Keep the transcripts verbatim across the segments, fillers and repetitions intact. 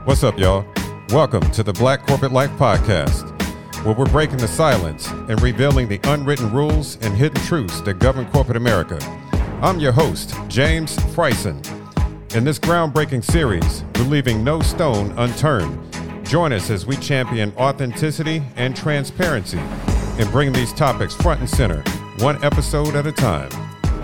What's up, y'all? Welcome to the Black Corporate Life Podcast, where we're breaking the silence and revealing the unwritten rules and hidden truths that govern corporate America. I'm your host, James Frison. In this groundbreaking series, we're leaving no stone unturned. Join us as we champion authenticity and transparency and bring these topics front and center, one episode at a time.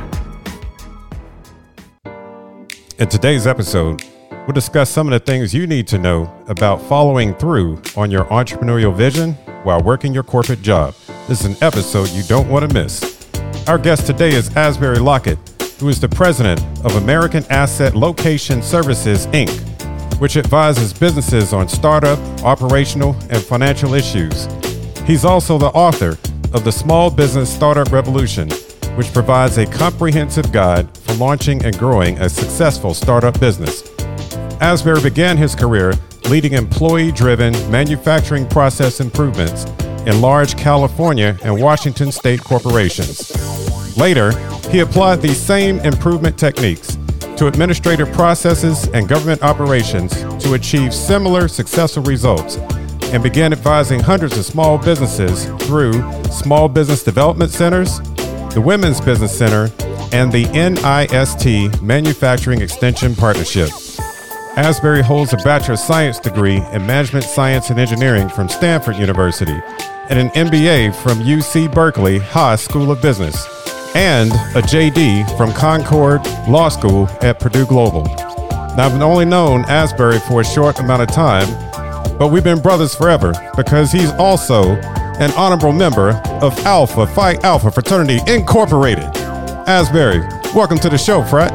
In today's episode, we'll discuss some of the things you need to know about following through on your entrepreneurial vision while working your corporate job. This is an episode you don't want to miss. Our guest today is Asbury Lockett, who is the president of American Asset Location Services, Incorporated, which advises businesses on startup, operational, and financial issues. He's also the author of The Small Business Startup Revolution, which provides a comprehensive guide for launching and growing a successful startup business. Asbury began his career leading employee-driven manufacturing process improvements in large California and Washington state corporations. Later, he applied these same improvement techniques to administrative processes and government operations to achieve similar successful results and began advising hundreds of small businesses through Small Business Development Centers, the Women's Business Center, and the N I S T Manufacturing Extension Partnership. Asbury holds a Bachelor of Science degree in Management Science and Engineering from Stanford University and an M B A from U C Berkeley Haas School of Business and a J D from Concord Law School at Purdue Global. Now, I've only known Asbury for a short amount of time, but we've been brothers forever because he's also an honorable member of Alpha Phi Alpha Fraternity Incorporated. Asbury, welcome to the show, Frat.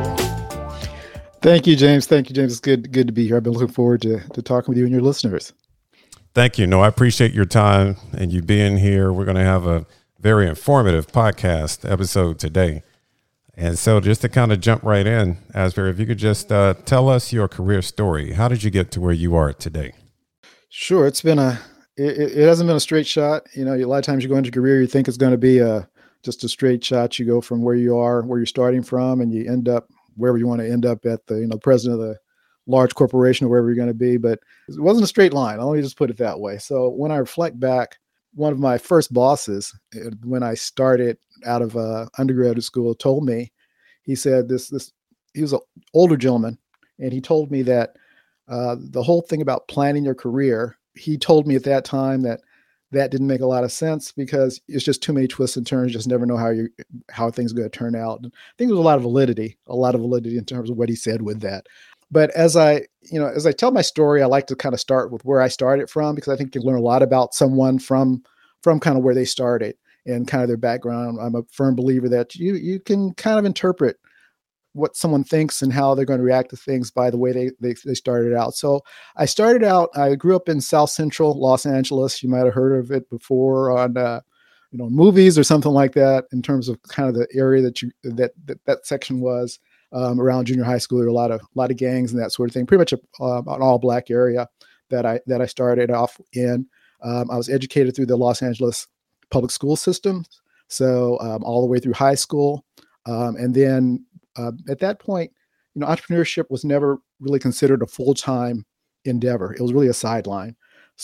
Thank you, James. Thank you, James. It's good, good to be here. I've been looking forward to, to talking with you and your listeners. Thank you. No, I appreciate your time and you being here. We're going to have a very informative podcast episode today. And so just to kind of jump right in, Asbury, if you could just uh, tell us your career story. How did you get to where you are today? Sure. It's been a, it, it hasn't been a straight shot. You know, a lot of times you go into a career, you think it's going to be a, just a straight shot. You go from where you are, where you're starting from, and you end up wherever you want to end up at the, you know, president of the large corporation or wherever you're going to be. But it wasn't a straight line. Let me just put it that way. So when I reflect back, one of my first bosses, when I started out of uh, undergraduate school, told me, he said this, this, he was an older gentleman, and he told me that uh, the whole thing about planning your career, he told me at that time that that didn't make a lot of sense because it's just too many twists and turns. You just never know how you how things are going to turn out. And I think there was a lot of validity, a lot of validity in terms of what he said with that. But as I, you know, as I tell my story, I like to kind of start with where I started from, because I think you learn a lot about someone from from kind of where they started and kind of their background. I'm a firm believer that you you can kind of interpret what someone thinks and how they're going to react to things by the way they, they they started out. So I started out, I grew up in South Central Los Angeles. You might have heard of it before on, uh, you know, movies or something like that, in terms of kind of the area that you, that, that, that section was um, around junior high school. There were a lot of, a lot of gangs and that sort of thing, pretty much a, uh, an all black area that I, that I started off in. Um, I was educated through the Los Angeles public school system. So um, all the way through high school. Um, and then Uh, at that point, you know, entrepreneurship was never really considered a full-time endeavor. It was really a sideline.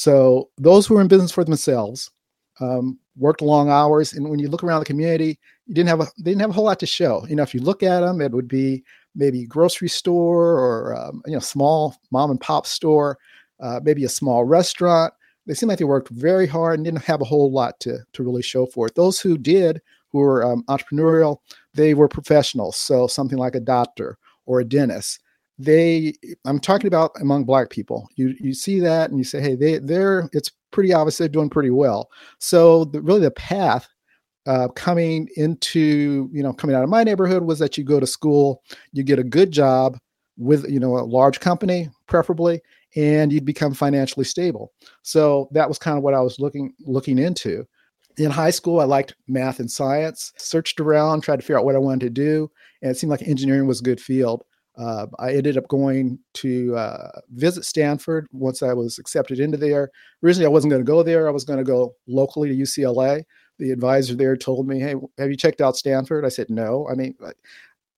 So those who were in business for themselves um, worked long hours. And when you look around the community, you didn't have a, they didn't have a whole lot to show. You know, if you look at them, it would be maybe a grocery store or, um, you know, small mom and pop store, uh, maybe a small restaurant. They seemed like they worked very hard and didn't have a whole lot to, to really show for it. Those who did, who were um, entrepreneurial, they were professionals. So something like a doctor or a dentist, they, I'm talking about among Black people, you you see that and you say, hey, they, they're, it's pretty obvious they're doing pretty well. So the, really the path uh, coming into, you know, coming out of my neighborhood was that you go to school, you get a good job with, you know, a large company, preferably, and you'd become financially stable. So that was kind of what I was looking, looking into. In high school, I liked math and science, searched around, tried to figure out what I wanted to do. And it seemed like engineering was a good field. Uh, I ended up going to uh, visit Stanford once I was accepted into there. Originally, I wasn't going to go there. I was going to go locally to U C L A. The advisor there told me, hey, have you checked out Stanford? I said, no. I mean,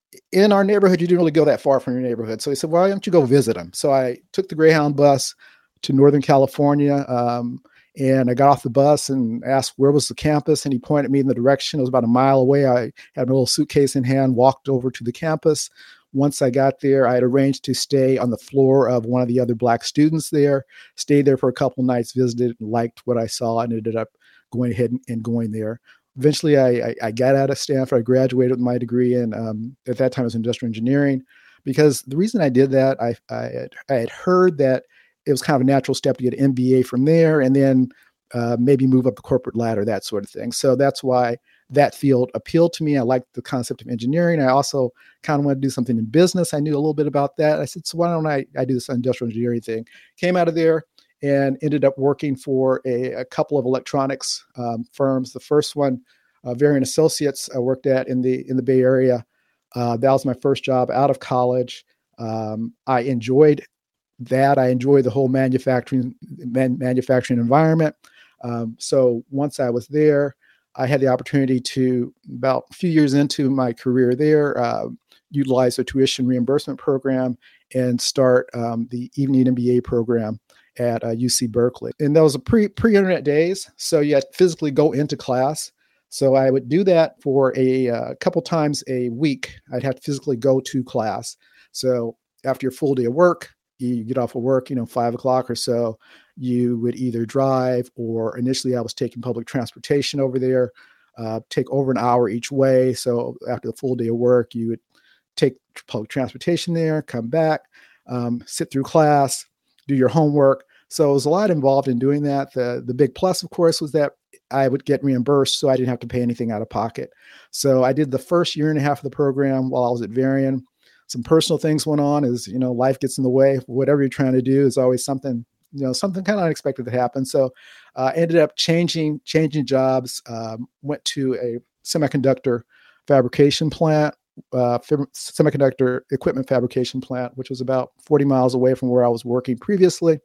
in our neighborhood, you didn't really go that far from your neighborhood. So he said, why don't you go visit him? So I took the Greyhound bus to Northern California. Um, and I got off the bus and asked where was the campus. And he pointed me in the direction. It was about a mile away. I had my little suitcase in hand, walked over to the campus. Once I got there, I had arranged to stay on the floor of one of the other Black students there, stayed there for a couple of nights, visited, liked what I saw, and ended up going ahead and, and going there. Eventually, I, I, I got out of Stanford. I graduated with my degree in, um, at that time, it was industrial engineering, because the reason I did that, I, I, had, I had heard that it was kind of a natural step to get an M B A from there and then uh, maybe move up the corporate ladder, that sort of thing. So that's why that field appealed to me. I liked the concept of engineering. I also kind of wanted to do something in business. I knew a little bit about that. I said, so why don't I, I do this industrial engineering thing? Came out of there and ended up working for a, a couple of electronics um, firms. The first one, uh, Varian Associates, I worked at in the in the Bay Area. Uh, that was my first job out of college. Um, I enjoyed that. I enjoyed the whole manufacturing man, manufacturing environment. Um, so once I was there, I had the opportunity to, about a few years into my career there, uh, utilize a tuition reimbursement program and start um, the evening M B A program at uh, U C Berkeley. And that was a pre, pre-internet days. So you had to physically go into class. So I would do that for a uh, couple times a week. I'd have to physically go to class. So after your full day of work, you get off of work, you know, five o'clock or so, you would either drive, or initially I was taking public transportation over there, uh, take over an hour each way. So after the full day of work, you would take public transportation there, come back, um, sit through class, do your homework. So it was a lot involved in doing that. The, the big plus, of course, was that I would get reimbursed, so I didn't have to pay anything out of pocket. So I did the first year and a half of the program while I was at Varian. Some personal things went on as, you know, life gets in the way. Whatever you're trying to do is always something, you know, something kind of unexpected that happened. So I uh, ended up changing, changing jobs, um, went to a semiconductor fabrication plant, uh, semiconductor equipment fabrication plant, which was about forty miles away from where I was working previously.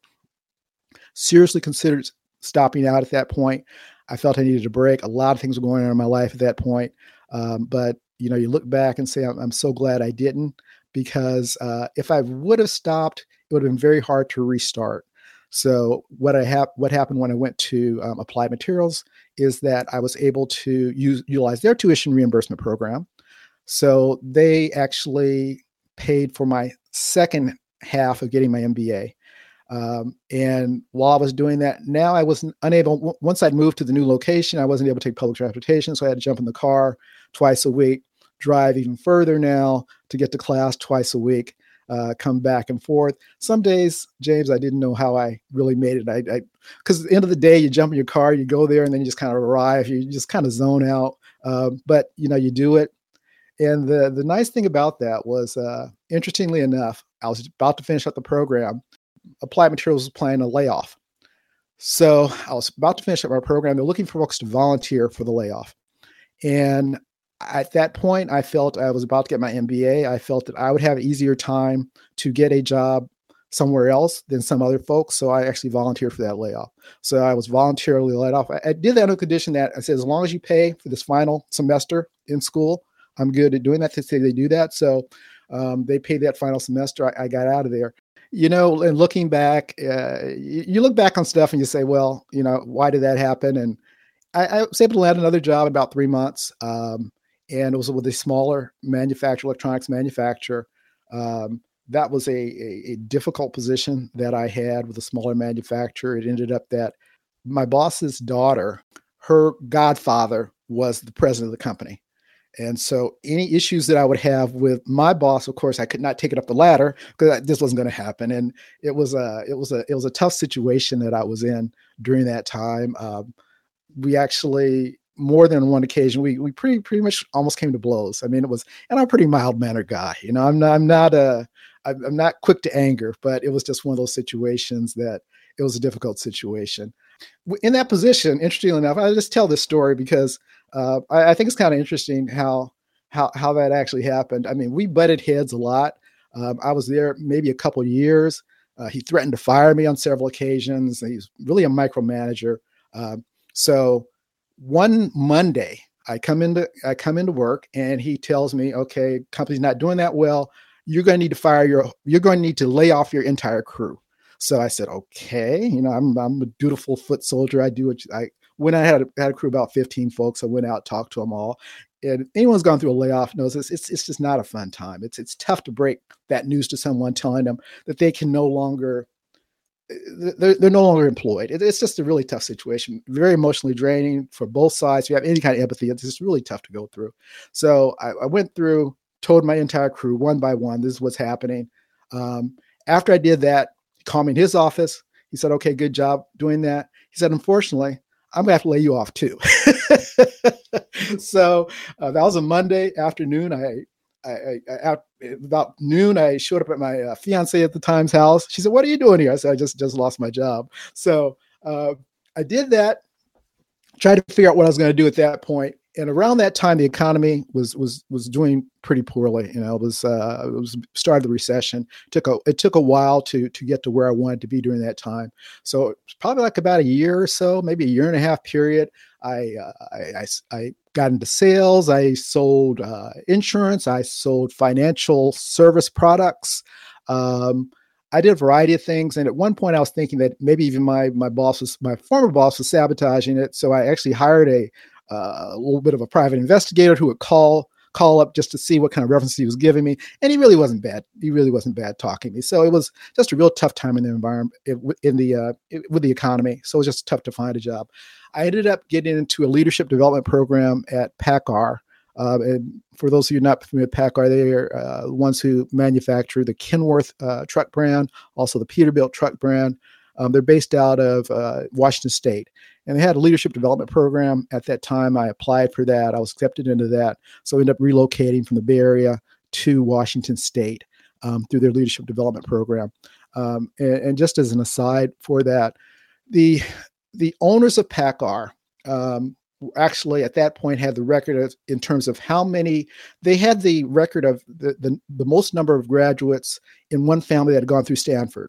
Seriously considered stopping out at that point. I felt I needed a break. A lot of things were going on in my life at that point. Um, but, you know, you look back and say, I'm, I'm so glad I didn't, because uh, if I would have stopped, it would have been very hard to restart. So what I have, what happened when I went to um, Applied Materials is that I was able to use, utilize their tuition reimbursement program. So they actually paid for my second half of getting my M B A. Um, and while I was doing that, now I was unable, w- once I'd moved to the new location, I wasn't able to take public transportation. So I had to jump in the car twice a week, drive even further now to get to class twice a week, uh, come back and forth. Some days, James, I didn't know how I really made it. I, I, cause at the end of the day, you jump in your car, you go there, and then you just kind of arrive, you just kind of zone out. Um, but you know, you do it. And the, the nice thing about that was, uh, interestingly enough, I was about to finish up the program. Applied Materials was planning a layoff. So I was about to finish up our program. They're looking for folks to volunteer for the layoff. And at that point, I felt I was about to get my M B A. I felt that I would have an easier time to get a job somewhere else than some other folks. So I actually volunteered for that layoff. So I was voluntarily laid off. I, I did that on the condition that I said, as long as you pay for this final semester in school, I'm good at doing that. They say they do that. So um, they paid that final semester. I, I got out of there. You know, and looking back, uh, you, you look back on stuff and you say, well, you know, why did that happen? And I, I was able to land another job in about three months. Um, and it was with a smaller manufacturer, electronics manufacturer. Um, that was a, a, a difficult position that I had with a smaller manufacturer. It ended up that my boss's daughter, her godfather, was the president of the company. And so any issues that I would have with my boss, of course, I could not take it up the ladder because this wasn't going to happen. And it was a, it was a, it was a tough situation that I was in during that time. Um, we actually, more than one occasion, we, we pretty, pretty much almost came to blows. I mean, it was, and I'm a pretty mild mannered guy, you know, I'm not, I'm not a, I'm not quick to anger, but it was just one of those situations that it was a difficult situation. In that position, interestingly enough, I just tell this story because uh, I, I think it's kind of interesting how, how, how that actually happened. I mean, we butted heads a lot. Um, I was there maybe a couple of years. Uh, he threatened to fire me on several occasions. He's really a micromanager. Um, so one Monday, I come into I come into work, and he tells me, okay, company's not doing that well. You're going to need to fire your. You're going to need to lay off your entire crew. So I said, okay, you know, I'm I'm a dutiful foot soldier. I do what I. When I had a, had a crew about fifteen folks, I went out, talked to them all. And anyone's gone through a layoff knows this. It's it's just not a fun time. It's it's tough to break that news to someone, telling them that they can no longer. They're, they're no longer employed. It, it's just a really tough situation, very emotionally draining for both sides. If you have any kind of empathy, it's just really tough to go through. So I, I went through, told my entire crew one by one, this is what's happening. Um, after I did that, he called me in his office. He said, okay, good job doing that. He said, unfortunately, I'm going to have to lay you off too. So uh, that was a Monday afternoon. I I, I, I, about noon, I showed up at my uh, fiance at the time's house. She said, what are you doing here? I said, I just, just lost my job. So uh, I did that, tried to figure out what I was going to do at that point. And around that time, the economy was was was doing pretty poorly. You know, it was uh, it was started the recession. It took a it took a while to to get to where I wanted to be during that time. So it was probably like about a year or so, maybe a year and a half period. I uh, I, I, I got into sales. I sold uh, insurance. I sold financial service products. Um, I did a variety of things. And at one point I was thinking that maybe even my, my boss was, my former boss was sabotaging it. So I actually hired a, uh, a little bit of a private investigator who would call, call up just to see what kind of references he was giving me. And he really wasn't bad. He really wasn't bad talking to me. So it was just a real tough time in the environment, in the, uh, with the economy. So it was just tough to find a job. I ended up getting into a leadership development program at PACCAR. Uh, and for those of you not familiar with PACCAR, they are uh, the ones who manufacture the Kenworth uh, truck brand, also the Peterbilt truck brand. Um, they're based out of uh, Washington State. And they had a leadership development program at that time. I applied for that. I was accepted into that. So I ended up relocating from the Bay Area to Washington State um, through their leadership development program. Um, and, and just as an aside for that, the the owners of PACCAR um, actually at that point had the record of, in terms of how many, they had the record of the, the, the most number of graduates in one family that had gone through Stanford.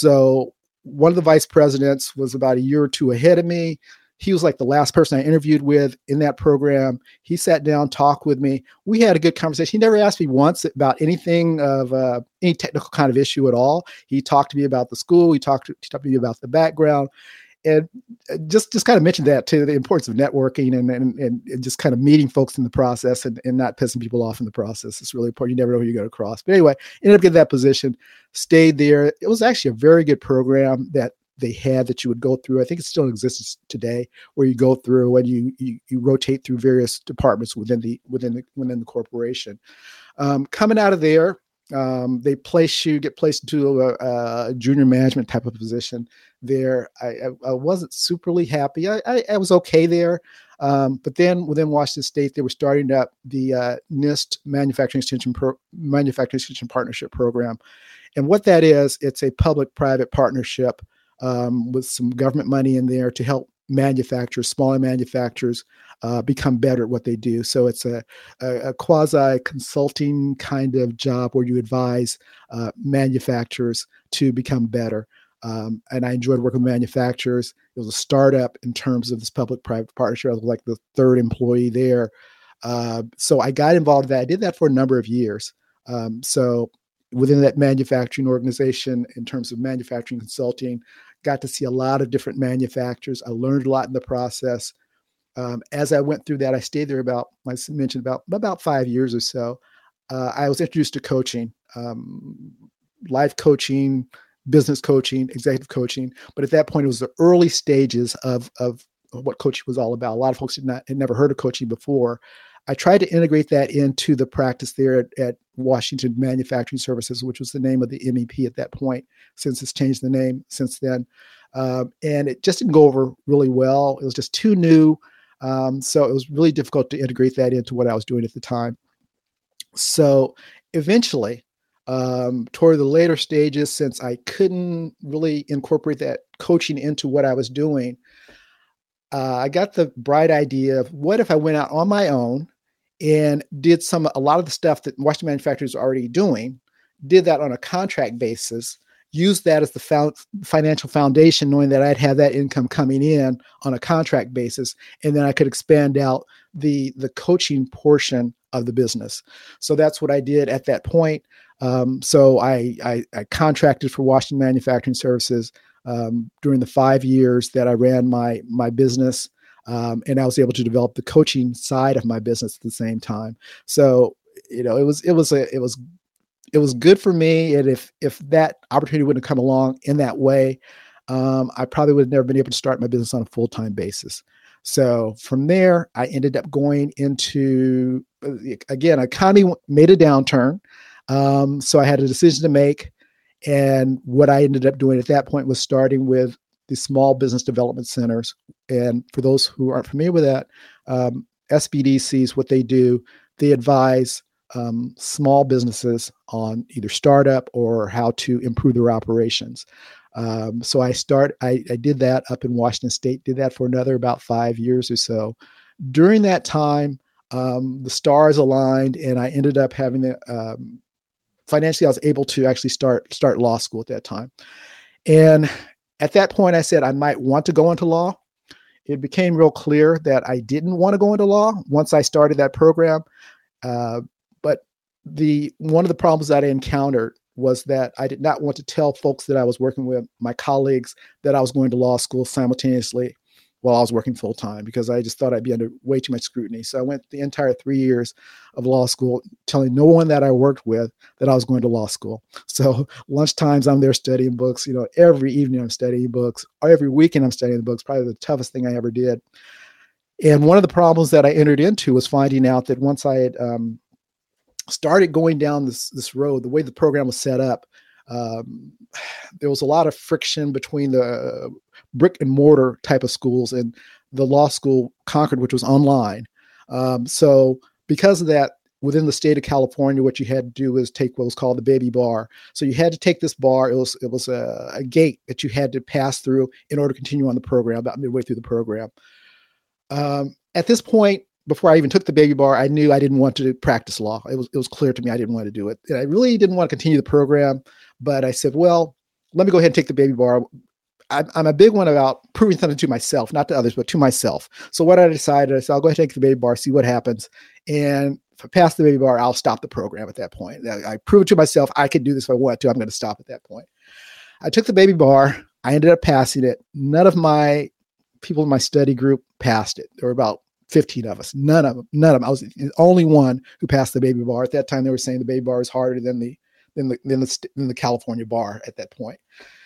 So one of the vice presidents was about a year or two ahead of me. He was like the last person I interviewed with in that program. He sat down, talked with me. We had a good conversation. He never asked me once about anything of uh, any technical kind of issue at all. He talked to me about the school. He talked to, he talked to me about the background. And just, just kind of mentioned that too, the importance of networking and, and, and just kind of meeting folks in the process and, and not pissing people off in the process. It's really important. You never know who you're going to cross. But anyway, ended up getting that position, stayed there. It was actually a very good program that they had that you would go through. I think it still exists today, where you go through and you you, you rotate through various departments within the within the within the corporation. Um, coming out of there, um, they place you get placed into a, a junior management type of position. There, I, I, I wasn't superly happy. I, I, I was okay there, um, but then within Washington State, they were starting up the uh, NIST Manufacturing Extension Pro- Manufacturing Extension Partnership Program, and what that is, it's a public-private partnership um, with some government money in there to help manufacturers, smaller manufacturers, uh, become better at what they do. So it's a, a, a quasi-consulting kind of job where you advise uh, manufacturers to become better. Um, and I enjoyed working with manufacturers. It was a startup in terms of this public-private partnership. I was like the third employee there. Uh, so I got involved in that. I did that for a number of years. Um, so within that manufacturing organization, in terms of manufacturing consulting, got to see a lot of different manufacturers. I learned a lot in the process. Um, as I went through that, I stayed there about, like I mentioned, about, about five years or so. Uh, I was introduced to coaching, um, life coaching, business coaching, executive coaching. But at that point, it was the early stages of, of what coaching was all about. A lot of folks had not had never heard of coaching before. I tried to integrate that into the practice there at, at Washington Manufacturing Services, which was the name of the M E P at that point, since it's changed the name since then. Um, and it just didn't go over really well. It was just too new. Um, so it was really difficult to integrate that into what I was doing at the time. So eventually, um, toward the later stages, since I couldn't really incorporate that coaching into what I was doing, uh, I got the bright idea of what if I went out on my own and did some, a lot of the stuff that Washington Manufacturers are already doing, did that on a contract basis, use that as the found, financial foundation, knowing that I'd have that income coming in on a contract basis, and then I could expand out the the coaching portion of the business. So that's what I did at that point. Um, so I, I, I contracted for Washington Manufacturing Services um, during the five years that I ran my my business, um, and I was able to develop the coaching side of my business at the same time. So you know, it was it was a it was it was good for me. And if if that opportunity wouldn't have come along in that way, um, I probably would have never been able to start my business on a full time basis. So from there, I ended up going into, again, economy made a downturn. Um, so I had a decision to make. And what I ended up doing at that point was starting with the small business development centers. And for those who aren't familiar with that, um, S B D Cs, what they do, they advise um, small businesses on either startup or how to improve their operations. Um, so I start, I, I did that up in Washington State, did that for another about five years or so. During that time, um, the stars aligned, and I ended up having the, um, financially, I was able to actually start, start law school at that time. And at that point, I said I might want to go into law. It became real clear that I didn't want to go into law once I started that program. Uh, but the, one of the problems that I encountered was that I did not want to tell folks that I was working with, my colleagues, that I was going to law school simultaneously while I was working full time, because I just thought I'd be under way too much scrutiny. So I went the entire three years of law school telling no one that I worked with that I was going to law school. So lunch times I'm there studying books, you know, every evening I'm studying books, or every weekend I'm studying the books, probably the toughest thing I ever did. And one of the problems that I entered into was finding out that once I had um, started going down this this road, the way the program was set up, um, there was a lot of friction between the brick and mortar type of schools and the law school Concord, which was online. Um, so because of that, within the state of California, what you had to do was take what was called the baby bar. So you had to take this bar. It was it was a, a gate that you had to pass through in order to continue on the program, about midway through the program. Um, at this point, before I even took the baby bar, I knew I didn't want to practice law. It was it was clear to me I didn't want to do it. And I really didn't want to continue the program, but I said, well, let me go ahead and take the baby bar. I'm, I'm a big one about proving something to myself, not to others, but to myself. So what I decided, I said, I'll go ahead and take the baby bar, see what happens. And if I pass the baby bar, I'll stop the program at that point. I, I prove it to myself, I could do this if I want to. I'm going to stop at that point. I took the baby bar. I ended up passing it. None of my people in my study group passed it. There were about fifteen of us. None of them. None of them. I was the only one who passed the baby bar. At that time, they were saying the baby bar is harder than the than the than the, than the California bar at that point.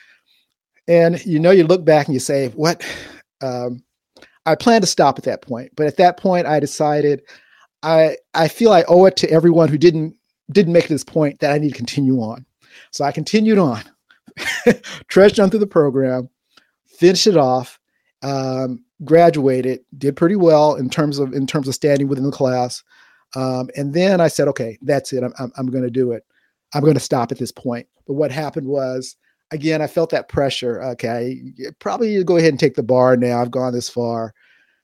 And you know, you look back and you say, "What?" Um, I planned to stop at that point, but at that point, I decided I I feel I owe it to everyone who didn't didn't make it to this point that I need to continue on. So I continued on, trudged on through the program, finished it off. Um, graduated, did pretty well in terms of in terms of standing within the class, um, and then I said, "Okay, that's it. I'm I'm, I'm going to do it. I'm going to stop at this point." But what happened was, again, I felt that pressure. Okay, probably go ahead and take the bar now. I've gone this far.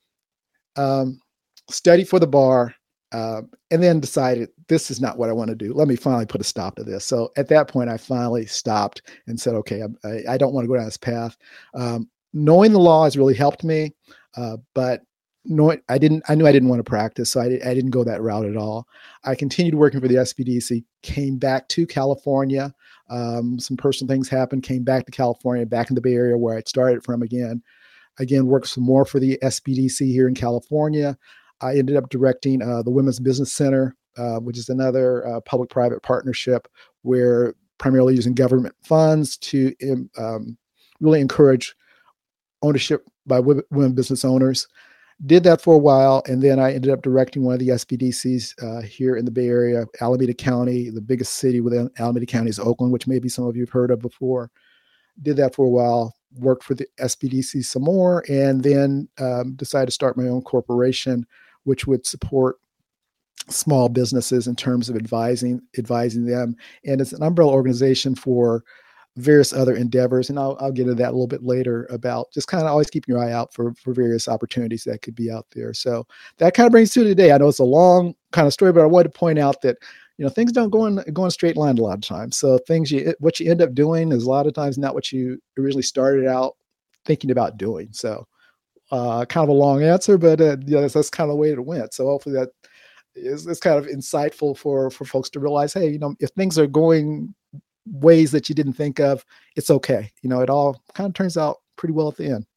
Um, study for the bar, uh, and then decided this is not what I want to do. Let me finally put a stop to this. So at that point, I finally stopped and said, "Okay, I, I don't want to go down this path." Um, Knowing the law has really helped me, uh, but knowing, I didn't. I knew I didn't want to practice, so I, I didn't go that route at all. I continued working for the S B D C. Came back to California. Um, some personal things happened. Came back to California, back in the Bay Area where I'd started from again. Again, worked some more for the S B D C here in California. I ended up directing uh, the Women's Business Center, uh, which is another uh, public-private partnership where primarily using government funds to um, really encourage ownership by women business owners. Did that for a while, and then I ended up directing one of the S B D Cs uh, here in the Bay Area, Alameda County. The biggest city within Alameda County is Oakland, which maybe some of you have heard of before. Did that for a while, worked for the S B D C some more, and then um, decided to start my own corporation, which would support small businesses in terms of advising advising them. And it's an umbrella organization for various other endeavors. And I'll, I'll get into that a little bit later about just kind of always keeping your eye out for, for various opportunities that could be out there. So that kind of brings us to today. I know it's a long kind of story, but I wanted to point out that you know, things don't go in, go in a straight line a lot of times. So things you, what you end up doing is a lot of times not what you originally started out thinking about doing. So uh, kind of a long answer, but uh, you know, that's, that's kind of the way it went. So hopefully that is, is kind of insightful for, for folks to realize, hey, you know, if things are going ways that you didn't think of, it's okay. You know, it all kind of turns out pretty well at the end.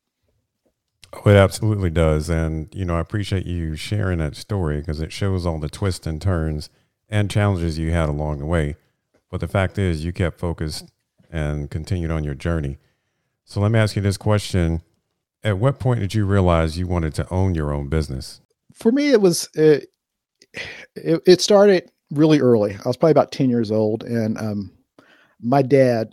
Oh, it absolutely does. And, you know, I appreciate you sharing that story because it shows all the twists and turns and challenges you had along the way. But the fact is you kept focused and continued on your journey. So let me ask you this question. At what point did you realize you wanted to own your own business? For me, it was, it, it, it started really early. I was probably about ten years old, and um, my dad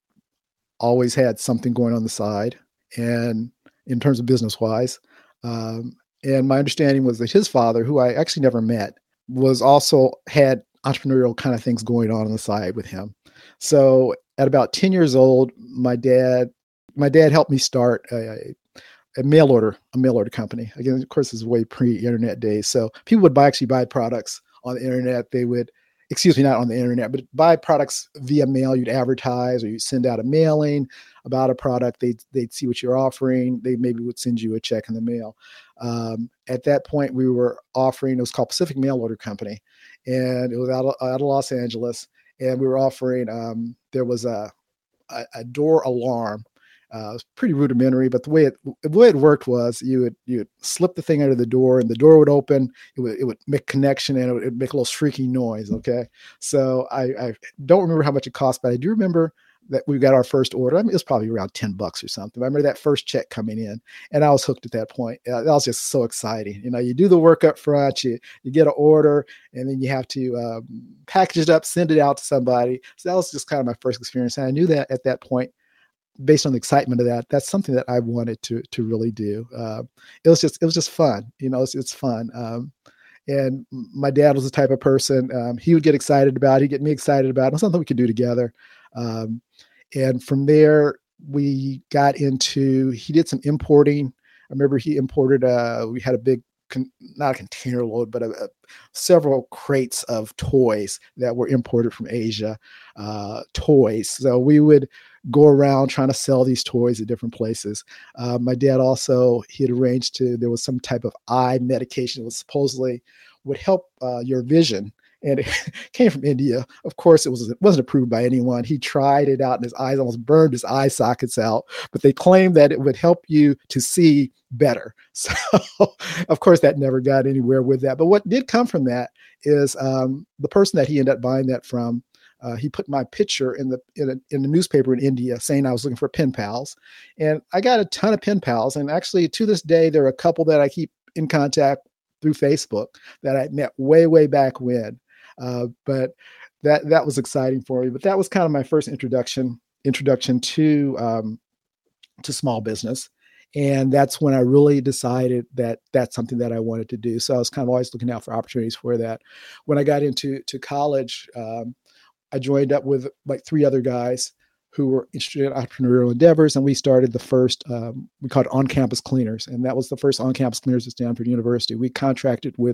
always had something going on the side. And in terms of business wise. Um, and my understanding was that his father, who I actually never met, was also had entrepreneurial kind of things going on on the side with him. So at about ten years old, my dad, my dad helped me start a, a mail order, a mail order company. Again, of course, this is way pre-internet days. So people would buy, actually buy products on the internet. They would, excuse me, not on the internet, but buy products via mail. You'd advertise or you'd send out a mailing about a product. They'd, they'd see what you're offering. They maybe would send you a check in the mail. Um, at that point, we were offering, it was called Pacific Mail Order Company, and it was out of, out of Los Angeles. And we were offering, um, there was a, a, a door alarm. Uh, it was pretty rudimentary, but the way it the way it worked was you would you would slip the thing under the door, and the door would open. It would it would make connection, and it would, it would make a little shrieking noise. Okay, so I, I don't remember how much it cost, but I do remember that we got our first order. I mean, it was probably around ten bucks or something. I remember that first check coming in, and I was hooked at that point. Uh, that was just so exciting. You know, you do the work up front, you you get an order, and then you have to um, package it up, send it out to somebody. So that was just kind of my first experience, and I knew that at that point, based on the excitement of that, that's something that I wanted to to really do. Uh, it was just it was just fun, you know. It's, it's fun. Um, and my dad was the type of person, um, he would get excited about it, he'd get me excited about it. It was something we could do together. Um, and from there, we got into, he did some importing. I remember he imported, uh, we had a big, con- not a container load, but a, a, several crates of toys that were imported from Asia, uh, toys. So we would go around trying to sell these toys at different places. Uh, my dad also, he had arranged to, there was some type of eye medication that was supposedly would help uh, your vision. And it came from India. Of course, it, was, it wasn't approved by anyone. He tried it out and his eyes almost burned his eye sockets out, but they claimed that it would help you to see better. So, of course, that never got anywhere with that. But what did come from that is um, the person that he ended up buying that from, uh, he put my picture in the in, a, in the newspaper in India saying I was looking for pen pals. And I got a ton of pen pals. And actually, to this day, there are a couple that I keep in contact through Facebook that I met way, way back when. Uh, but that that was exciting for me. But that was kind of my first introduction introduction to um, to small business, and that's when I really decided that that's something that I wanted to do. So I was kind of always looking out for opportunities for that. When I got into to college, um, I joined up with like three other guys who were interested in entrepreneurial endeavors, and we started the first um, we called it on-campus cleaners, and that was the first on-campus cleaners at Stanford University. We contracted with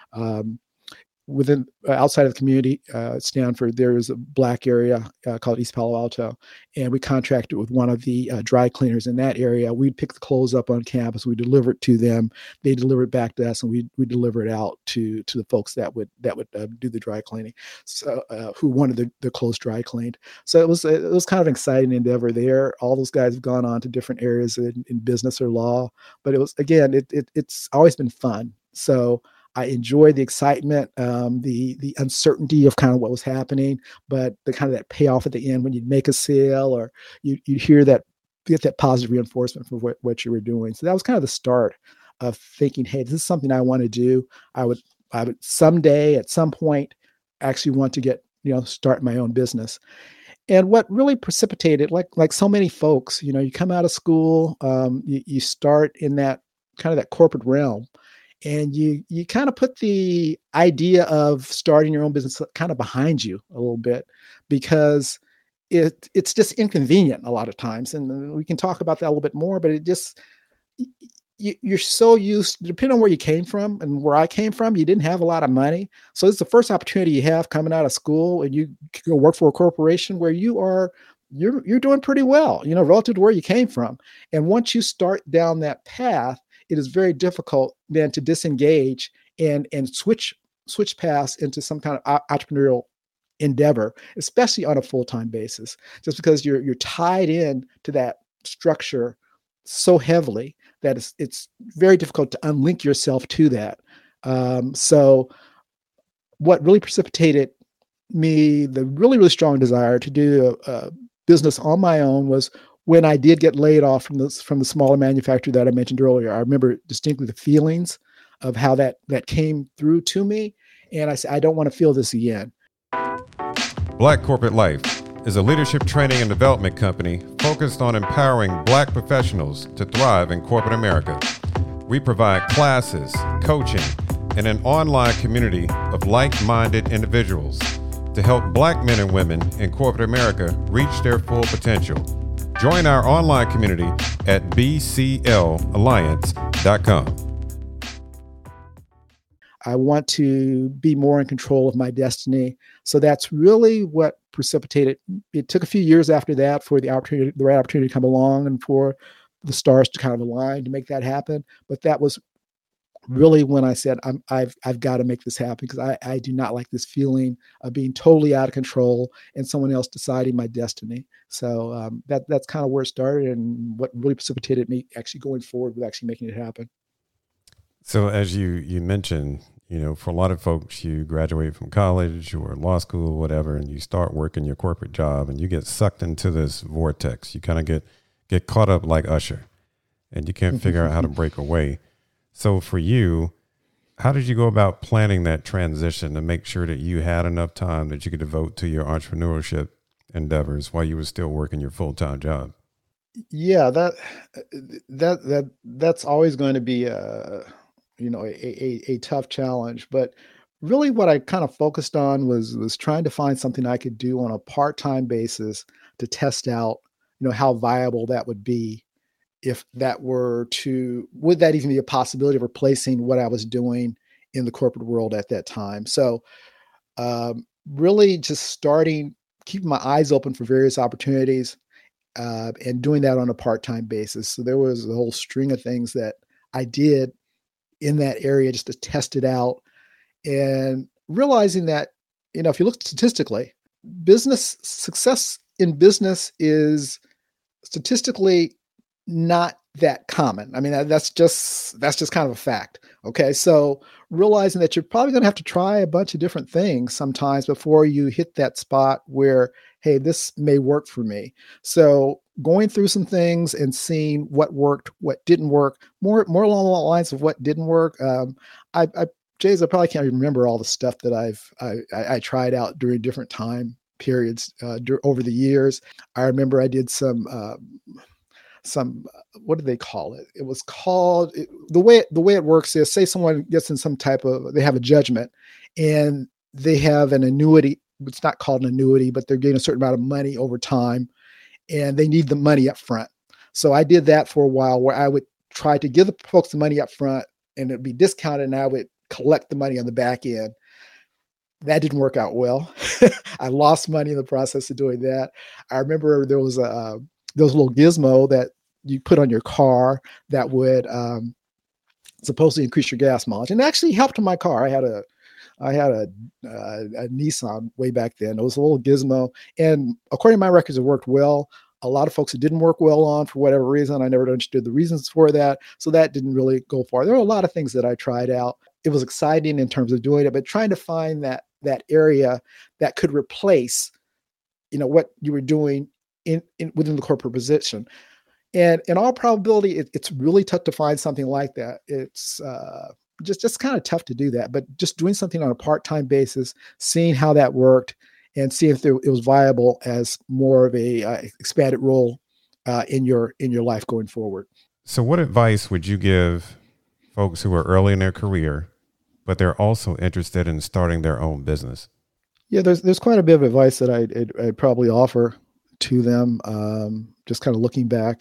um, within uh, outside of the community, uh, Stanford, there is a black area uh, called East Palo Alto, and we contracted with one of the uh, dry cleaners in that area. We'd pick the clothes up on campus, we deliver it to them, they deliver it back to us, and we we deliver it out to to the folks that would that would uh, do the dry cleaning, so uh, who wanted the, the clothes dry cleaned. So it was it was kind of an exciting endeavor there. All those guys have gone on to different areas in, in business or law, but it was again it, it it's always been fun. So I enjoyed the excitement, um, the the uncertainty of kind of what was happening, but the kind of that payoff at the end when you'd make a sale or you you hear that, get that positive reinforcement for what, what you were doing. So that was kind of the start of thinking, hey, this is something I want to do. I would I would someday at some point actually want to get, you know, start my own business. And what really precipitated, like like so many folks, you know, you come out of school, um, you, you start in that kind of that corporate realm. And you you kind of put the idea of starting your own business kind of behind you a little bit because it it's just inconvenient a lot of times. And we can talk about that a little bit more, but it just, you, you're so used, depending on where you came from and where I came from, you didn't have a lot of money. So it's the first opportunity you have coming out of school, and you go work for a corporation where you are, you're, you're doing pretty well, you know, relative to where you came from. And once you start down that path, it is very difficult then to disengage and, and switch, switch paths into some kind of entrepreneurial endeavor, especially on a full-time basis, just because you're, you're tied in to that structure so heavily that it's, it's very difficult to unlink yourself to that. Um, so what really precipitated me, the really, really strong desire to do a, a business on my own, was when I did get laid off from the, from the smaller manufacturer that I mentioned earlier. I remember distinctly the feelings of how that, that came through to me. And I said, I don't want to feel this again. Black Corporate Life is a leadership training and development company focused on empowering Black professionals to thrive in corporate America. We provide classes, coaching, and an online community of like-minded individuals to help Black men and women in corporate America reach their full potential. Join our online community at b c l alliance dot com. I want to be more in control of my destiny. So that's really what precipitated. It took a few years after that for the opportunity, the right opportunity to come along and for the stars to kind of align to make that happen. But that was really when I said, I'm, I've, I've got to make this happen, because I, I do not like this feeling of being totally out of control and someone else deciding my destiny. So um, that that's kind of where it started, and what really precipitated me actually going forward with actually making it happen. So as you, you mentioned, you know, for a lot of folks, you graduate from college or law school or whatever, and you start working your corporate job, and you get sucked into this vortex. You kind of get, get caught up like Usher, and you can't figure out how to break away. So for you, how did you go about planning that transition to make sure that you had enough time that you could devote to your entrepreneurship endeavors while you were still working your full-time job? Yeah, that, that, that, that's always going to be a, you know, a, a, a tough challenge. But really what I kind of focused on was, was trying to find something I could do on a part-time basis to test out, you know, how viable that would be. If that were to, would that even be a possibility of replacing what I was doing in the corporate world at that time? So um, really just starting, keeping my eyes open for various opportunities uh, and doing that on a part-time basis. So there was a whole string of things that I did in that area just to test it out, and realizing that, you know, if you look statistically, business success in business is statistically not that common. I mean, that's just, that's just kind of a fact. Okay. So realizing that you're probably going to have to try a bunch of different things sometimes before you hit that spot where, hey, this may work for me. So going through some things and seeing what worked, what didn't work, more, more along the lines of what didn't work. Um, I, I, Jays, I probably can't remember all the stuff that I've, I, I, I tried out during different time periods uh, dur- over the years. I remember I did some, uh, some, what do they call it? It was called, it, the way, the way it works is, say someone gets in some type of, they have a judgment and they have an annuity. It's not called an annuity, but they're getting a certain amount of money over time and they need the money up front. So I did that for a while, where I would try to give the folks the money up front and it'd be discounted, and I would collect the money on the back end. That didn't work out well. I lost money in the process of doing that. I remember there was a, there was a little gizmo that you put on your car that would um, supposedly increase your gas mileage, and it actually helped in my car. I had a, I had a, uh, a Nissan way back then. It was a little gizmo, and according to my records, it worked well. A lot of folks it didn't work well on for whatever reason. I never understood the reasons for that, so that didn't really go far. There were a lot of things that I tried out. It was exciting in terms of doing it, but trying to find that that area that could replace, you know, what you were doing in, in within the corporate position. And in all probability, it, it's really tough to find something like that. It's uh, just, just kind of tough to do that, but just doing something on a part-time basis, seeing how that worked and seeing if there, it was viable as more of a uh, expanded role uh, in your, in your life going forward. So what advice would you give folks who are early in their career, but they're also interested in starting their own business? Yeah, there's, there's quite a bit of advice that I'd, I'd, I'd probably offer to them. Um, just kind of looking back and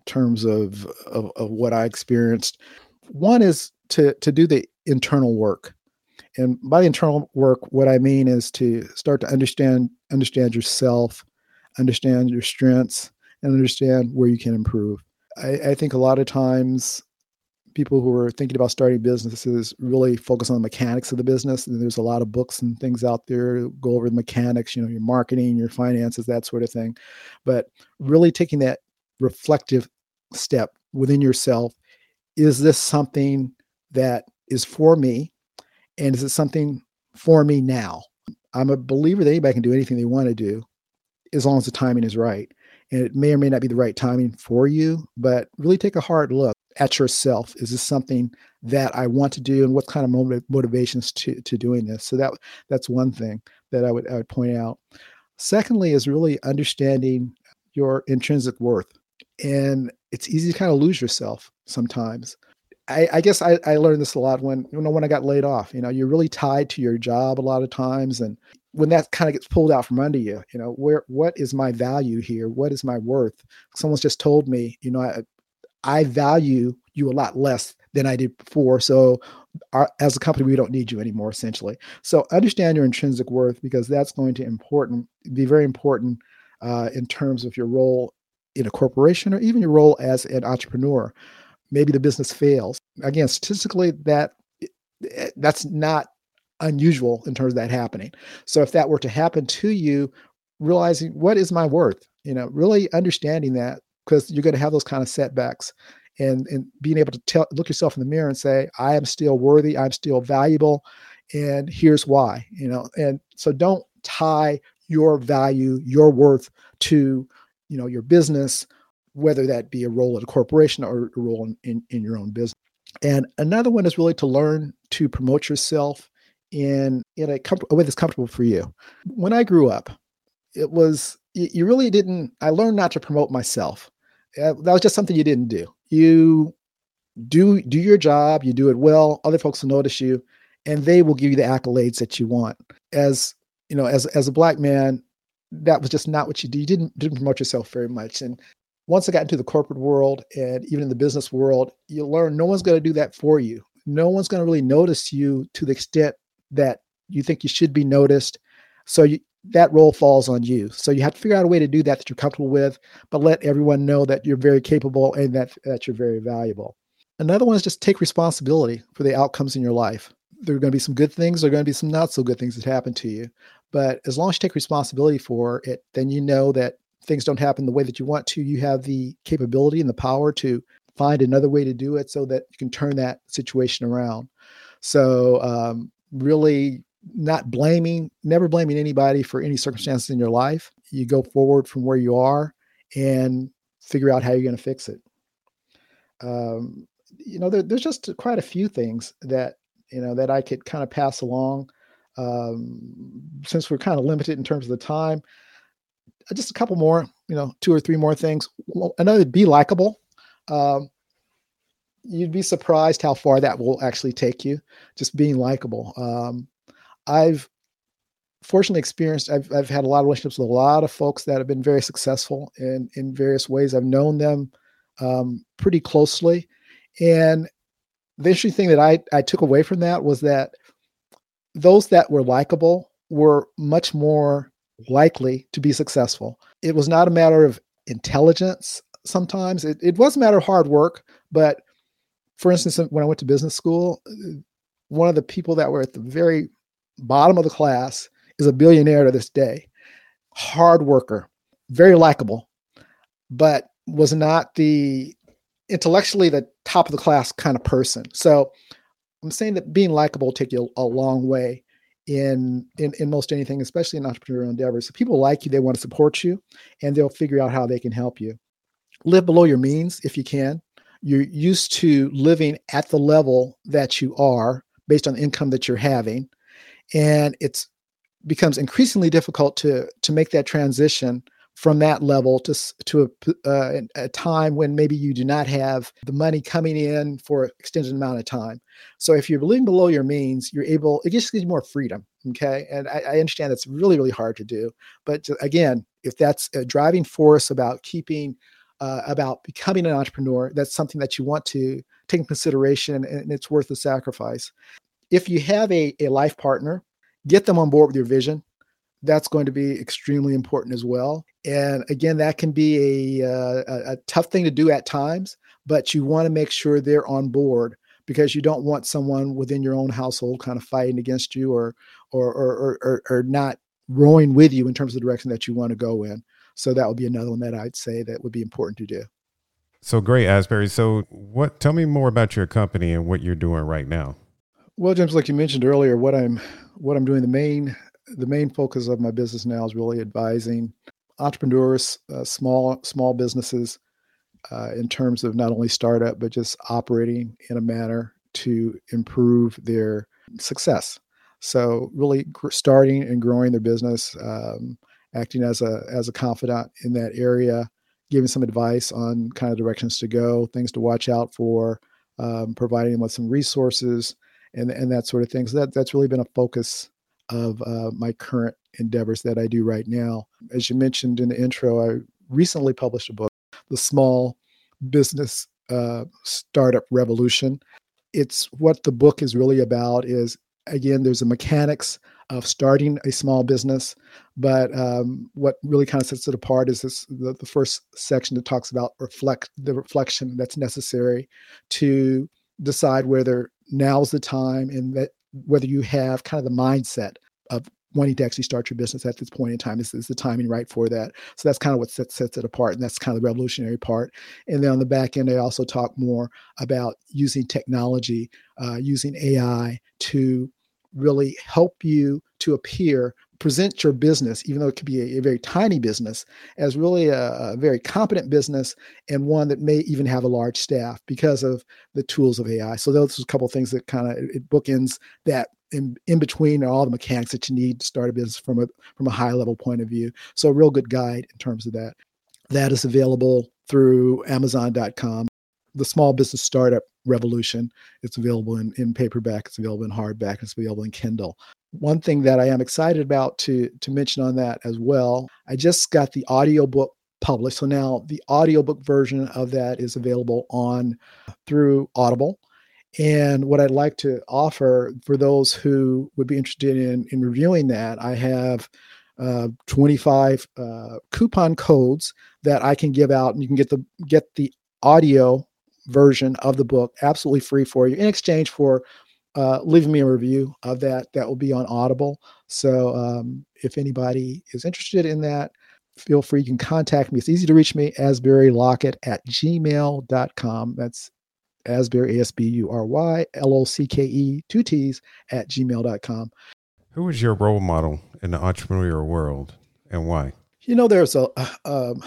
terms of, of, of what I experienced. One is to, to do the internal work. And by the internal work, what I mean is to start to understand, understand yourself, understand your strengths, and understand where you can improve. I, I think a lot of times people who are thinking about starting businesses really focus on the mechanics of the business. And there's a lot of books and things out there that go over the mechanics, you know, your marketing, your finances, that sort of thing. But really taking that reflective step within yourself. Is this something that is for me? And is it something for me now? I'm a believer that anybody can do anything they want to do as long as the timing is right. And it may or may not be the right timing for you, but really take a hard look at yourself. Is this something that I want to do, and what kind of motiv- motivations to, to doing this? So that that's one thing that I would, I would point out. Secondly is really understanding your intrinsic worth. And it's easy to kind of lose yourself sometimes. I, I guess I, I learned this a lot when, you know, when I got laid off. You know, you're really tied to your job a lot of times. And when that kind of gets pulled out from under you, you know, where, what is my value here? What is my worth? Someone's just told me, you know, I, I value you a lot less than I did before. So our, as a company, we don't need you anymore, essentially. So understand your intrinsic worth, because that's going to important, be very important uh, in terms of your role in a corporation, or even your role as an entrepreneur. Maybe the business fails. Again, statistically, that that's not unusual in terms of that happening. So if that were to happen to you, realizing what is my worth, you know, really understanding that, because you're going to have those kind of setbacks, and, and being able to tell, look yourself in the mirror and say, I am still worthy, I'm still valuable, and here's why, you know. And so don't tie your value, your worth to, you know, your business, whether that be a role at a corporation or a role in, in, in your own business. And another one is really to learn to promote yourself in, in a, com- a way that's comfortable for you. When I grew up, it was, you really didn't, I learned not to promote myself. Uh, that was just something you didn't do. You do, do your job, you do it well, other folks will notice you, and they will give you the accolades that you want. As, you know, as, as a Black man, that was just not what you do. You didn't, didn't promote yourself very much. And once I got into the corporate world and even in the business world, you learn no one's going to do that for you. No one's going to really notice you to the extent that you think you should be noticed. So you, that role falls on you. So you have to figure out a way to do that that you're comfortable with, but let everyone know that you're very capable and that, that you're very valuable. Another one is just take responsibility for the outcomes in your life. There are going to be some good things. There are going to be some not so good things that happen to you. But as long as you take responsibility for it, then you know that things don't happen the way that you want to. You have the capability and the power to find another way to do it so that you can turn that situation around. So um, really not blaming, never blaming anybody for any circumstances in your life. You go forward from where you are and figure out how you're going to fix it. Um, you know, there, there's just quite a few things that, you know, that I could kind of pass along. Um, since we're kind of limited in terms of the time, just a couple more, you know, two or three more things. Well, another, be likable. Um, you'd be surprised how far that will actually take you, just being likable. Um, I've fortunately experienced, I've, I've had a lot of relationships with a lot of folks that have been very successful in, in various ways. I've known them um, pretty closely. And the interesting thing that I, I took away from that was that those that were likable were much more likely to be successful. It was not a matter of intelligence. Sometimes it, it was a matter of hard work. But for instance, when I went to business school, one of the people that were at the very bottom of the class is a billionaire to this day. Hard worker, very likable, but was not the intellectually the top of the class kind of person. So I'm saying that being likable will take you a, a long way in, in, in most anything, especially in entrepreneurial endeavors. So people like you, they want to support you, and they'll figure out how they can help you. Live below your means if you can. You're used to living at the level that you are based on the income that you're having. And it's becomes increasingly difficult to, to make that transition from that level to, to a, uh, a time when maybe you do not have the money coming in for an extended amount of time. So if you're living below your means, you're able, it just gives you more freedom. Okay. And I, I understand that's really, really hard to do. But to, again, if that's a driving force about keeping uh, about becoming an entrepreneur, that's something that you want to take into consideration, and it's worth the sacrifice. If you have a, a life partner, get them on board with your vision. That's going to be extremely important as well. And again, that can be a, a, a tough thing to do at times, but you want to make sure they're on board, because you don't want someone within your own household kind of fighting against you or or or or, or not rowing with you in terms of the direction that you want to go in. So that would be another one that I'd say that would be important to do. So great, Asbury. So what? Tell me more about your company and what you're doing right now. Well, James, like you mentioned earlier, what I'm what I'm doing, the main the main focus of my business now is really advising entrepreneurs, uh, small small businesses, uh, in terms of not only startup but just operating in a manner to improve their success. So really gr- starting and growing their business, um, acting as a as a confidant in that area, giving some advice on kind of directions to go, things to watch out for, um, providing them with some resources, and and that sort of thing. So that that's really been a focus of uh, my current endeavors that I do right now. As you mentioned in the intro, I recently published a book, The Small Business uh, Startup Revolution. It's what the book is really about is, again, there's a mechanics of starting a small business, but um, what really kind of sets it apart is this, the, the first section that talks about reflect the reflection that's necessary to decide whether now's the time, and that whether you have kind of the mindset of wanting to actually start your business at this point in time. Is, is the timing right for that? So that's kind of what sets, sets it apart. And that's kind of the revolutionary part. And then on the back end, I also talk more about using technology, uh, using A I to really help you to appear, present your business, even though it could be a, a very tiny business, as really a, a very competent business, and one that may even have a large staff because of the tools of A I. So those are a couple of things that kind of, it bookends that. In, in between are all the mechanics that you need to start a business from a from a high level point of view. So a real good guide in terms of that. That is available through Amazon dot com. The Small Business Startup Revolution. It's available in, in paperback. It's available in hardback. It's available in Kindle. One thing that I am excited about to, to mention on that as well, I just got the audiobook published. So now the audiobook version of that is available on through Audible. And what I'd like to offer for those who would be interested in, in reviewing that, I have uh, twenty-five uh, coupon codes that I can give out, and you can get the get the audio version of the book absolutely free for you in exchange for uh, leaving me a review of that. That will be on Audible. So um, if anybody is interested in that, feel free. You can contact me. It's easy to reach me, Asbury Lockett at gmail dot com. That's Asbury, A S B U R Y, L O C K E, two T's, at gmail dot com. Who is your role model in the entrepreneurial world, and why? You know, there's a, um,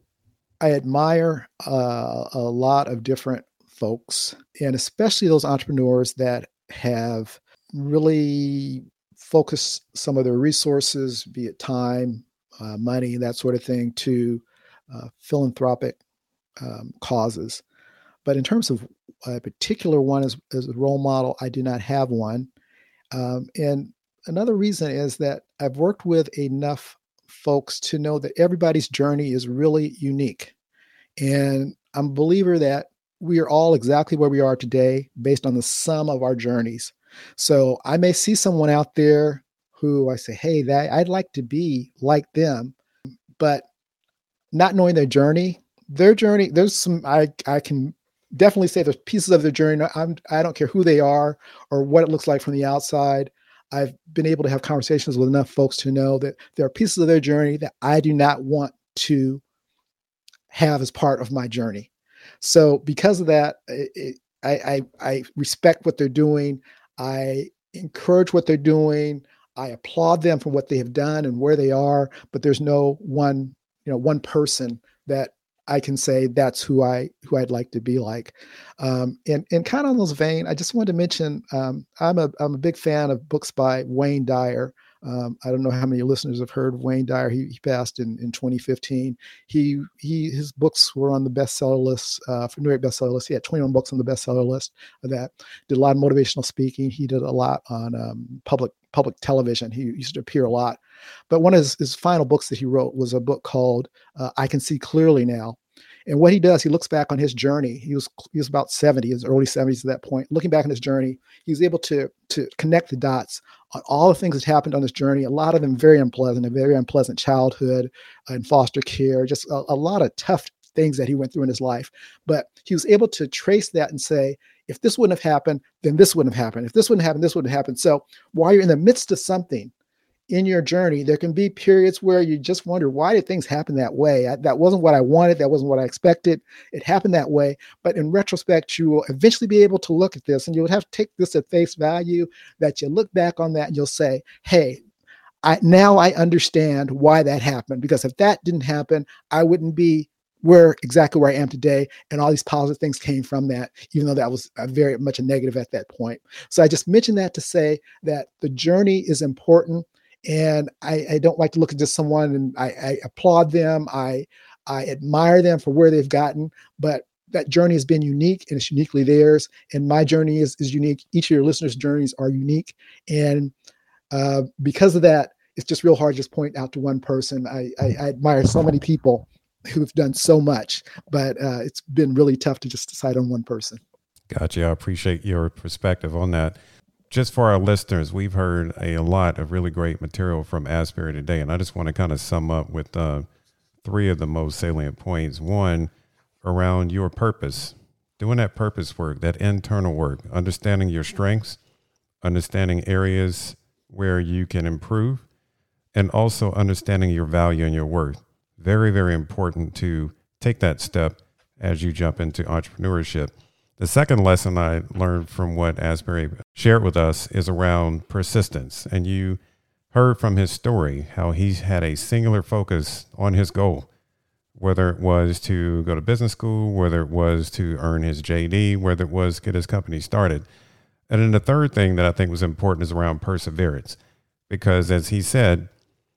I admire uh, a lot of different folks, and especially those entrepreneurs that have really focused some of their resources, be it time, uh, money, that sort of thing, to uh, philanthropic um, causes. But in terms of a particular one as, as a role model, I do not have one. Um, and another reason is that I've worked with enough folks to know that everybody's journey is really unique. And I'm a believer that we are all exactly where we are today based on the sum of our journeys. So I may see someone out there who I say, hey, that I'd like to be like them, but not knowing their journey, their journey, there's some, I, I can definitely say there's pieces of their journey. I'm, I don't care who they are or what it looks like from the outside. I've been able to have conversations with enough folks to know that there are pieces of their journey that I do not want to have as part of my journey. So because of that, it, I, I, I respect what they're doing. I encourage what they're doing. I applaud them for what they have done and where they are, but there's no one, you know, one person that I can say that's who I who I'd like to be like. Um, and and kind of on those vein, I just wanted to mention um, I'm a I'm a big fan of books by Wayne Dyer. Um, I don't know how many listeners have heard of Wayne Dyer. He, he passed in, in twenty fifteen. He he his books were on the bestseller list uh, for New York bestseller list. He had twenty-one books on the bestseller list of that. Did a lot of motivational speaking. He did a lot on um, public public television. He used to appear a lot. But one of his, his final books that he wrote was a book called uh, I Can See Clearly Now. And what he does, he looks back on his journey. He was he was about seventy, his early seventies at that point. Looking back on his journey, he was able to to connect the dots on all the things that happened on this journey. A lot of them very unpleasant, a very unpleasant childhood uh, in foster care, just a, a lot of tough things that he went through in his life. But he was able to trace that and say, if this wouldn't have happened, then this wouldn't have happened. If this wouldn't happen, this wouldn't happen. So while you're in the midst of something in your journey, there can be periods where you just wonder, why did things happen that way? I, that wasn't what I wanted. That wasn't what I expected. It happened that way. But in retrospect, you will eventually be able to look at this, and you'll have to take this at face value, that you look back on that and you'll say, hey, I, now I understand why that happened. Because if that didn't happen, I wouldn't be where exactly where I am today. And all these positive things came from that, even though that was a very much a negative at that point. So I just mentioned that to say that the journey is important. And I, I don't like to look at just someone and I, I applaud them. I, I admire them for where they've gotten, but that journey has been unique and it's uniquely theirs. And my journey is, is unique. Each of your listeners' journeys are unique. And uh, because of that, it's just real hard to just point out to one person. I, I, I admire so many people who've done so much, but uh, it's been really tough to just decide on one person. Gotcha. I appreciate your perspective on that. Just for our listeners, we've heard a lot of really great material from Asbury today, and I just want to kind of sum up with uh, three of the most salient points. One, around your purpose, doing that purpose work, that internal work, understanding your strengths, understanding areas where you can improve, and also understanding your value and your worth. Very, very important to take that step as you jump into entrepreneurship. The second lesson I learned from what Asbury shared with us is around persistence. And you heard from his story how he's had a singular focus on his goal, whether it was to go to business school, whether it was to earn his J D, whether it was get his company started. And then the third thing that I think was important is around perseverance, because as he said,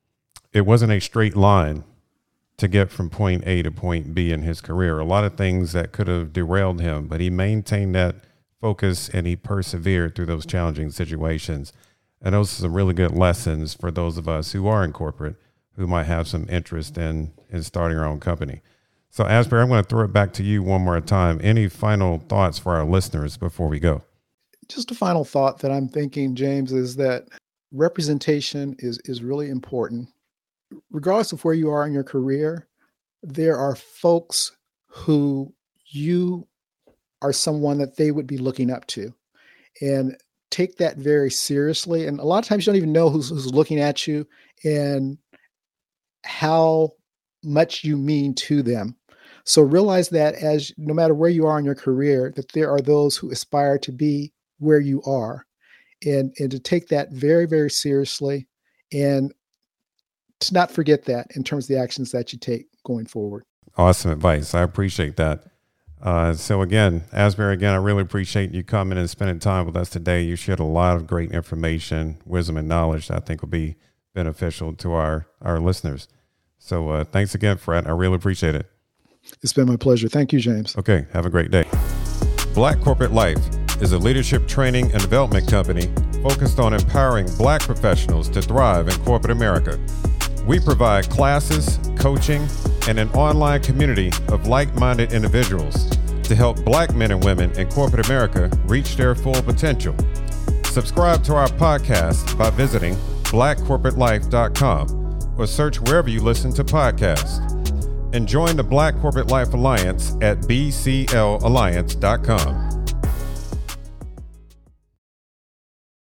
it wasn't a straight line to get from point A to point B in his career. A lot of things that could have derailed him, but he maintained that focus and he persevered through those challenging situations. And those are some really good lessons for those of us who are in corporate, who might have some interest in, in starting our own company. So Asbury, I'm going to throw it back to you one more time. Any final thoughts for our listeners before we go? Just a final thought that I'm thinking, James, is that representation is, is really important. Regardless of where you are in your career, there are folks who you are someone that they would be looking up to, and take that very seriously. And a lot of times you don't even know who's, who's looking at you and how much you mean to them. So realize that as no matter where you are in your career, that there are those who aspire to be where you are, and, and to take that very, very seriously, and to not forget that in terms of the actions that you take going forward. Awesome advice. I appreciate that. Uh, so again, Asbury, again, I really appreciate you coming and spending time with us today. You shared a lot of great information, wisdom, and knowledge that I think will be beneficial to our, our listeners. So uh, thanks again, Fred. I really appreciate it. It's been my pleasure. Thank you, James. Okay. Have a great day. Black Corporate Life is a leadership training and development company focused on empowering Black professionals to thrive in corporate America. We provide classes, coaching, and an online community of like-minded individuals to help Black men and women in corporate America reach their full potential. Subscribe to our podcast by visiting black corporate life dot com or search wherever you listen to podcasts. And join the Black Corporate Life Alliance at b c l alliance dot com.